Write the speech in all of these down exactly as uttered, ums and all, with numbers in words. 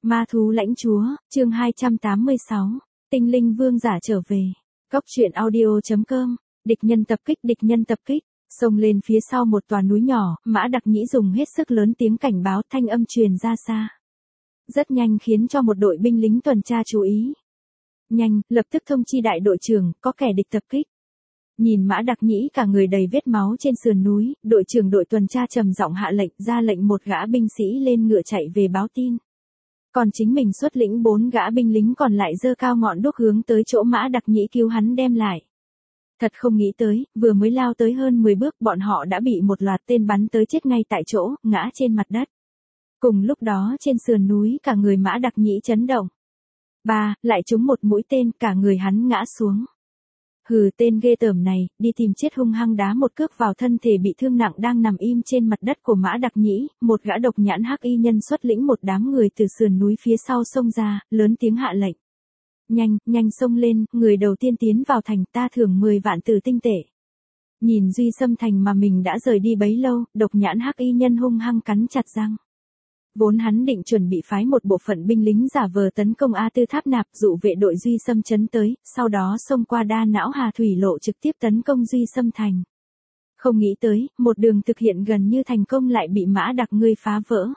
Ma thú lãnh chúa, chương hai trăm tám mươi sáu. Tinh linh vương giả trở về. Cốc truyện audio chấm com. Địch nhân tập kích, địch nhân tập kích. Xông lên phía sau một tòa núi nhỏ, Mã Đặc Nhĩ dùng hết sức lớn tiếng cảnh báo, thanh âm truyền ra xa. Rất nhanh khiến cho một đội binh lính tuần tra chú ý. Nhanh, lập tức thông chi đại đội trưởng, có kẻ địch tập kích. Nhìn Mã Đặc Nhĩ cả người đầy vết máu trên sườn núi, đội trưởng đội tuần tra trầm giọng hạ lệnh, ra lệnh một gã binh sĩ lên ngựa chạy về báo tin. Còn chính mình xuất lĩnh bốn gã binh lính còn lại giơ cao ngọn đuốc hướng tới chỗ Mã Đặc Nhĩ cứu hắn đem lại. Thật không nghĩ tới, vừa mới lao tới hơn mười bước bọn họ đã bị một loạt tên bắn tới chết ngay tại chỗ, ngã trên mặt đất. Cùng lúc đó trên sườn núi cả người Mã Đặc Nhĩ chấn động. Ba, lại trúng một mũi tên, cả người hắn ngã xuống. Hừ, tên ghê tởm này, đi tìm chết, hung hăng đá một cước vào thân thể bị thương nặng đang nằm im trên mặt đất của Mã Đặc Nhĩ, một gã độc nhãn hắc y nhân xuất lĩnh một đám người từ sườn núi phía sau xông ra, lớn tiếng hạ lệnh. Nhanh, nhanh xông lên, người đầu tiên tiến vào thành, ta thưởng mười vạn tử tinh tệ. Nhìn Duy Xâm thành mà mình đã rời đi bấy lâu, độc nhãn hắc y nhân hung hăng cắn chặt răng. Vốn hắn định chuẩn bị phái một bộ phận binh lính giả vờ tấn công A Tư Tháp Nạp, dụ vệ đội Duy Xâm trấn tới, sau đó xông qua Đa Não Hà thủy lộ trực tiếp tấn công Duy Xâm thành. Không nghĩ tới, một đường thực hiện gần như thành công lại bị Mã Đặc ngươi phá vỡ.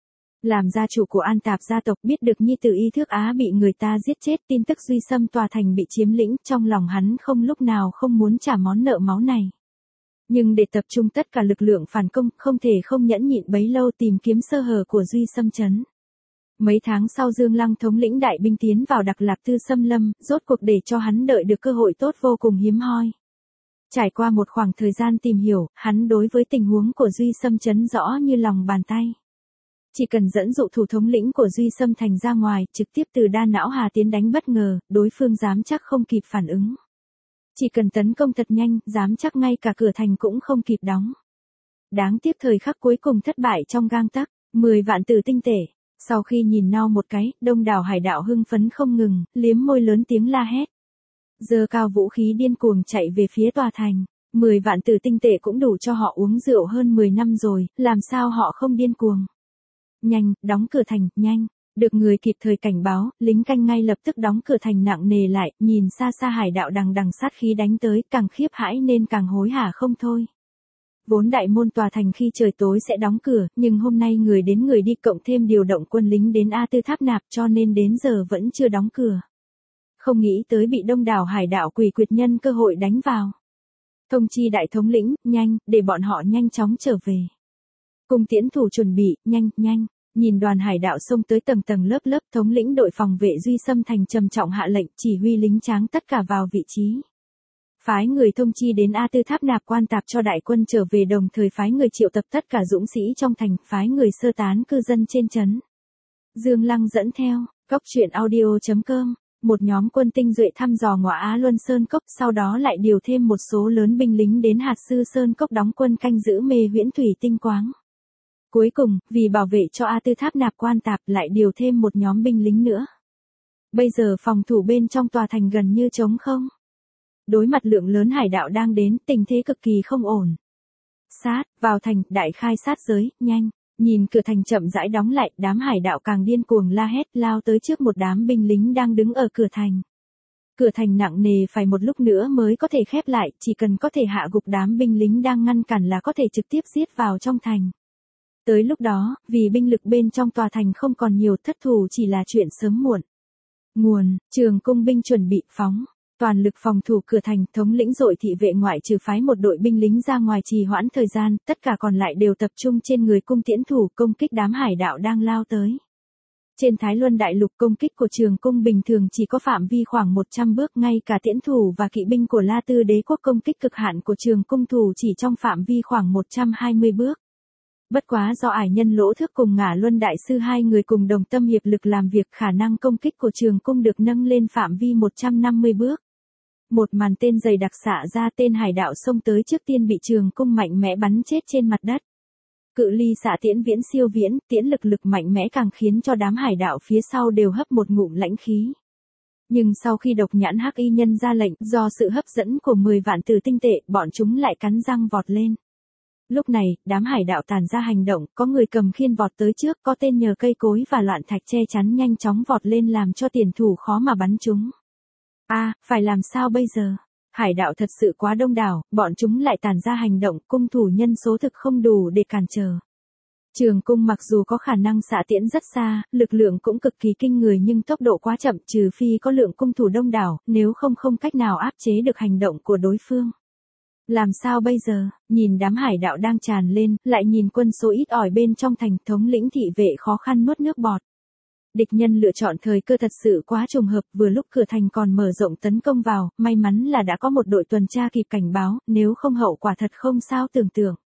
Làm gia chủ của An Tạp gia tộc biết được nhi tử Y Thước Á bị người ta giết chết, tin tức Duy Xâm tòa thành bị chiếm lĩnh, trong lòng hắn không lúc nào không muốn trả món nợ máu này. Nhưng để tập trung tất cả lực lượng phản công, không thể không nhẫn nhịn bấy lâu tìm kiếm sơ hở của Duy Xâm trấn. Mấy tháng sau Dương Lăng thống lĩnh đại binh tiến vào Đặc Lạc Tư Xâm Lâm, rốt cuộc để cho hắn đợi được cơ hội tốt vô cùng hiếm hoi. Trải qua một khoảng thời gian tìm hiểu, hắn đối với tình huống của Duy Xâm trấn rõ như lòng bàn tay. Chỉ cần dẫn dụ thủ thống lĩnh của Duy Xâm thành ra ngoài, trực tiếp từ Đa Não Hà tiến đánh bất ngờ, đối phương dám chắc không kịp phản ứng. Chỉ cần tấn công thật nhanh, dám chắc ngay cả cửa thành cũng không kịp đóng. Đáng tiếc thời khắc cuối cùng thất bại trong gang tấc, mười vạn tử tinh tệ. Sau khi nhìn nhau một cái, đông đảo hải đạo hưng phấn không ngừng, liếm môi lớn tiếng la hét. Giơ cao vũ khí điên cuồng chạy về phía tòa thành, mười vạn tử tinh tệ cũng đủ cho họ uống rượu hơn mười năm rồi, làm sao họ không điên cuồng. Nhanh, đóng cửa thành, nhanh. Được người kịp thời cảnh báo, lính canh ngay lập tức đóng cửa thành nặng nề lại, nhìn xa xa hải đạo đằng đằng sát khí đánh tới, càng khiếp hãi nên càng hối hả không thôi. Vốn đại môn tòa thành khi trời tối sẽ đóng cửa, nhưng hôm nay người đến người đi cộng thêm điều động quân lính đến A Tư Tháp Nạp cho nên đến giờ vẫn chưa đóng cửa. Không nghĩ tới bị đông đảo hải đạo quỷ quyệt nhân cơ hội đánh vào. Thông chi đại thống lĩnh, nhanh, để bọn họ nhanh chóng trở về. Cung tiễn thủ chuẩn bị, nhanh, nhanh. Nhìn đoàn hải đạo xông tới tầng tầng lớp lớp, thống lĩnh đội phòng vệ Duy Xâm thành trầm trọng hạ lệnh, chỉ huy lính tráng tất cả vào vị trí. Phái người thông chi đến A Tư Tháp Nạp quan tạp cho đại quân trở về, đồng thời phái người triệu tập tất cả dũng sĩ trong thành, phái người sơ tán cư dân trên trấn. Dương Lăng dẫn theo, cốc truyện audio chấm com, một nhóm quân tinh duệ thăm dò ngõ Á Luân Sơn Cốc, sau đó lại điều thêm một số lớn binh lính đến Hạt Sư Sơn Cốc đóng quân canh giữ mê huyễn thủy tinh quáng. Cuối cùng, vì bảo vệ cho A Tư Tháp Nạp quan tạp lại điều thêm một nhóm binh lính nữa. Bây giờ phòng thủ bên trong tòa thành gần như trống không. Đối mặt lượng lớn hải đạo đang đến, tình thế cực kỳ không ổn. Sát, vào thành, đại khai sát giới, nhanh. Nhìn cửa thành chậm rãi đóng lại, đám hải đạo càng điên cuồng la hét, lao tới trước một đám binh lính đang đứng ở cửa thành. Cửa thành nặng nề phải một lúc nữa mới có thể khép lại, chỉ cần có thể hạ gục đám binh lính đang ngăn cản là có thể trực tiếp giết vào trong thành. Tới lúc đó, vì binh lực bên trong tòa thành không còn nhiều, thất thủ chỉ là chuyện sớm muộn. Nguồn, Trường Cung binh chuẩn bị phóng. Toàn lực phòng thủ cửa thành, thống lĩnh dội thị vệ ngoại trừ phái một đội binh lính ra ngoài trì hoãn thời gian, tất cả còn lại đều tập trung trên người cung tiễn thủ công kích đám hải đạo đang lao tới. Trên Thái Luân Đại Lục công kích của Trường Cung bình thường chỉ có phạm vi khoảng một trăm bước, ngay cả tiễn thủ và kỵ binh của La Tư Đế quốc công kích cực hạn của Trường Cung thủ chỉ trong phạm vi khoảng một trăm hai mươi bước. Bất quá do ải nhân Lỗ Thước cùng Ngả Luân Đại Sư hai người cùng đồng tâm hiệp lực làm việc, khả năng công kích của Trường Cung được nâng lên phạm vi một trăm năm mươi bước. Một màn tên dày đặc xạ ra, tên hải đạo xông tới trước tiên bị Trường Cung mạnh mẽ bắn chết trên mặt đất. Cự ly xạ tiễn viễn siêu viễn, tiễn lực lực mạnh mẽ càng khiến cho đám hải đạo phía sau đều hấp một ngụm lãnh khí. Nhưng sau khi độc nhãn hắc y nhân ra lệnh, do sự hấp dẫn của mười vạn tử tinh tệ, bọn chúng lại cắn răng vọt lên. Lúc này, đám hải đạo tản ra hành động, có người cầm khiên vọt tới trước, có tên nhờ cây cối và loạn thạch che chắn nhanh chóng vọt lên làm cho tiền thủ khó mà bắn chúng. A, à, phải làm sao bây giờ? Hải đạo thật sự quá đông đảo, bọn chúng lại tản ra hành động, cung thủ nhân số thực không đủ để cản trở. Trường cung mặc dù có khả năng xạ tiễn rất xa, lực lượng cũng cực kỳ kinh người nhưng tốc độ quá chậm, trừ phi có lượng cung thủ đông đảo, nếu không không cách nào áp chế được hành động của đối phương. Làm sao bây giờ? Nhìn đám hải đạo đang tràn lên, lại nhìn quân số ít ỏi bên trong thành, thống lĩnh thị vệ khó khăn nuốt nước bọt. Địch nhân lựa chọn thời cơ thật sự quá trùng hợp, vừa lúc cửa thành còn mở rộng tấn công vào, may mắn là đã có một đội tuần tra kịp cảnh báo, nếu không hậu quả thật không sao tưởng tượng.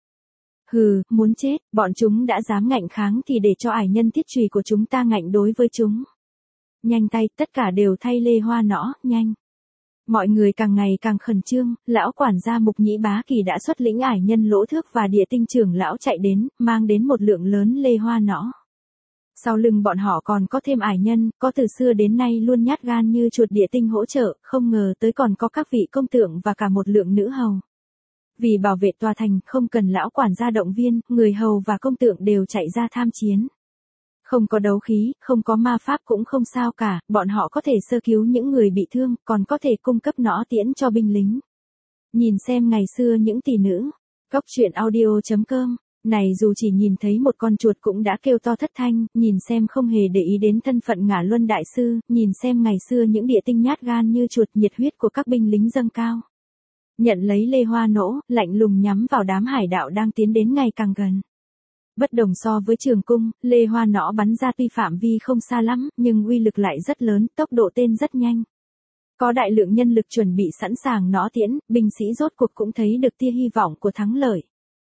Hừ, muốn chết, bọn chúng đã dám ngạnh kháng thì để cho ải nhân thiết trùy của chúng ta ngạnh đối với chúng. Nhanh tay, tất cả đều thay Lê Hoa Nõ, nhanh. Mọi người càng ngày càng khẩn trương, lão quản gia Mục Nhĩ Bá Kỳ đã xuất lĩnh ải nhân Lỗ Thước và Địa Tinh trưởng lão chạy đến, mang đến một lượng lớn Lê Hoa Nõ. Sau lưng bọn họ còn có thêm ải nhân, có từ xưa đến nay luôn nhát gan như chuột Địa Tinh hỗ trợ, không ngờ tới còn có các vị công tượng và cả một lượng nữ hầu. Vì bảo vệ tòa thành, không cần lão quản gia động viên, người hầu và công tượng đều chạy ra tham chiến. Không có đấu khí, không có ma pháp cũng không sao cả, bọn họ có thể sơ cứu những người bị thương, còn có thể cung cấp nỏ tiễn cho binh lính. Nhìn xem ngày xưa những tỷ nữ. Góc truyện audio chấm com. Này dù chỉ nhìn thấy một con chuột cũng đã kêu to thất thanh, nhìn xem không hề để ý đến thân phận Ngả Luân đại sư, nhìn xem ngày xưa những địa tinh nhát gan như chuột, nhiệt huyết của các binh lính dâng cao. Nhận lấy Lê Hoa Nỗ, lạnh lùng nhắm vào đám hải đạo đang tiến đến ngày càng gần. Bất đồng so với trường cung, Lê Hoa Nõ bắn ra tuy phạm vi không xa lắm, nhưng uy lực lại rất lớn, tốc độ tên rất nhanh. Có đại lượng nhân lực chuẩn bị sẵn sàng nỏ tiễn, binh sĩ rốt cuộc cũng thấy được tia hy vọng của thắng lợi.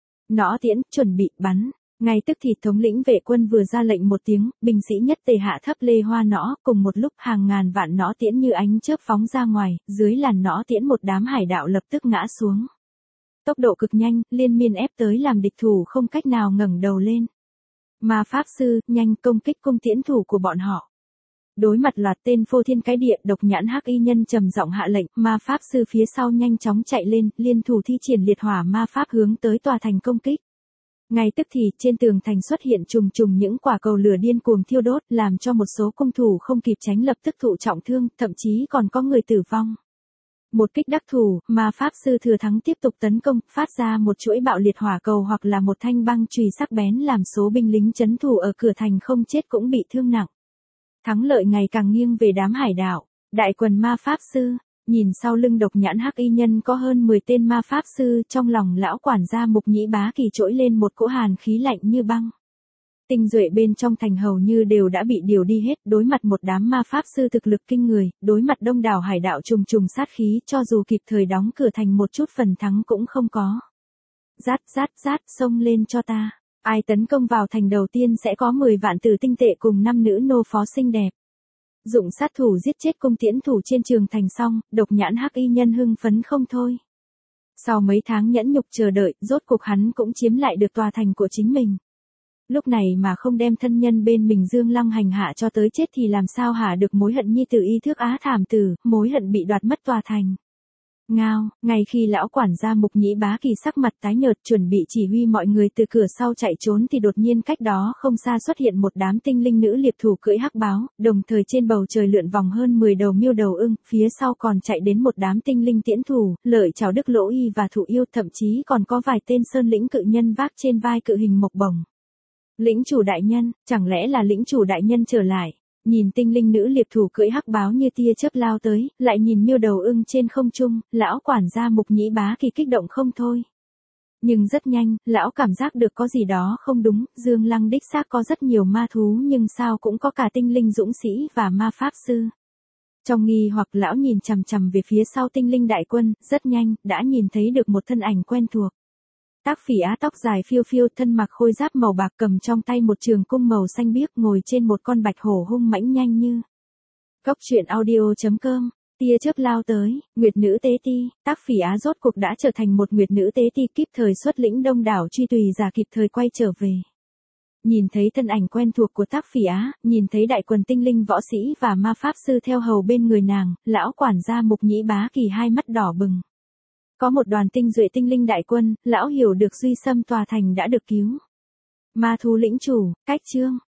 Nỏ tiễn, chuẩn bị, bắn. Ngay tức thì thống lĩnh vệ quân vừa ra lệnh một tiếng, binh sĩ nhất tề hạ thấp Lê Hoa Nõ, cùng một lúc hàng ngàn vạn nỏ tiễn như ánh chớp phóng ra ngoài, dưới làn nỏ tiễn một đám hải đạo lập tức ngã xuống. Tốc độ cực nhanh, liên miên ép tới làm địch thủ không cách nào ngẩng đầu lên. Ma pháp sư, nhanh công kích cung tiễn thủ của bọn họ. Đối mặt loạt tên phô thiên cái địa, độc nhãn hắc y nhân trầm giọng hạ lệnh, ma pháp sư phía sau nhanh chóng chạy lên, liên thủ thi triển liệt hỏa ma pháp hướng tới tòa thành công kích. Ngay tức thì, trên tường thành xuất hiện trùng trùng những quả cầu lửa điên cuồng thiêu đốt, làm cho một số cung thủ không kịp tránh lập tức thụ trọng thương, thậm chí còn có người tử vong. Một kích đắc thủ, ma pháp sư thừa thắng tiếp tục tấn công, phát ra một chuỗi bạo liệt hỏa cầu hoặc là một thanh băng chùy sắc bén làm số binh lính trấn thủ ở cửa thành không chết cũng bị thương nặng. Thắng lợi ngày càng nghiêng về đám hải đạo, đại quần ma pháp sư, nhìn sau lưng độc nhãn hắc y nhân có hơn mười tên ma pháp sư, trong lòng lão quản gia Mục Nhĩ Bá Kỳ trỗi lên một cỗ hàn khí lạnh như băng. Tinh duệ bên trong thành hầu như đều đã bị điều đi hết, đối mặt một đám ma pháp sư thực lực kinh người, đối mặt đông đảo hải đạo trùng trùng sát khí, cho dù kịp thời đóng cửa thành một chút phần thắng cũng không có. Rát rát rát, xông lên cho ta. Ai tấn công vào thành đầu tiên sẽ có mười vạn tử tinh tệ cùng năm nữ nô phó xinh đẹp. Dụng sát thủ giết chết cung tiễn thủ trên trường thành xong, độc nhãn hắc y nhân hưng phấn không thôi. Sau mấy tháng nhẫn nhục chờ đợi, rốt cuộc hắn cũng chiếm lại được tòa thành của chính mình. Lúc này mà không đem thân nhân bên mình Dương Lăng hành hạ cho tới chết thì làm sao hả được mối hận nhi tử y thước á thảm tử, mối hận bị đoạt mất tòa thành. Ngao, ngay khi lão quản gia Mục Nhĩ Bá Kỳ sắc mặt tái nhợt chuẩn bị chỉ huy mọi người từ cửa sau chạy trốn thì đột nhiên cách đó không xa xuất hiện một đám tinh linh nữ liệp thủ cưỡi hắc báo, đồng thời trên bầu trời lượn vòng hơn mười đầu miêu đầu ưng, phía sau còn chạy đến một đám tinh linh tiễn thủ, lợi chào Đức Lỗ Y và Thụ Yêu, thậm chí còn có vài tên sơn lĩnh cự nhân vác trên vai cự hình mộc bổng. Lĩnh chủ đại nhân, chẳng lẽ là lĩnh chủ đại nhân trở lại? Nhìn tinh linh nữ liệp thủ cưỡi hắc báo như tia chớp lao tới, lại nhìn miêu đầu ưng trên không trung, lão quản gia Mục Nhĩ Bá Kỳ kích động không thôi. Nhưng rất nhanh, lão cảm giác được có gì đó không đúng, Dương Lăng đích xác có rất nhiều ma thú nhưng sao cũng có cả tinh linh dũng sĩ và ma pháp sư. Trong nghi hoặc lão nhìn chằm chằm về phía sau tinh linh đại quân, rất nhanh, đã nhìn thấy được một thân ảnh quen thuộc. Tác Phỉ Á tóc dài phiêu phiêu, thân mặc khôi giáp màu bạc, cầm trong tay một trường cung màu xanh biếc, ngồi trên một con bạch hổ hung mãnh nhanh như. Góc truyện audio chấm com. Tia chớp lao tới, Nguyệt nữ tế ti, Tác Phỉ Á rốt cuộc đã trở thành một Nguyệt nữ tế ti, kịp thời xuất lĩnh đông đảo truy tùy giả kịp thời quay trở về. Nhìn thấy thân ảnh quen thuộc của Tác Phỉ Á, nhìn thấy đại quần tinh linh võ sĩ và ma pháp sư theo hầu bên người nàng, lão quản gia Mục Nhĩ Bá Kỳ hai mắt đỏ bừng. Có một đoàn tinh duệ tinh linh đại quân, lão hiểu được Duy Sâm tòa thành đã được cứu. Ma thú lĩnh chủ, cách chương.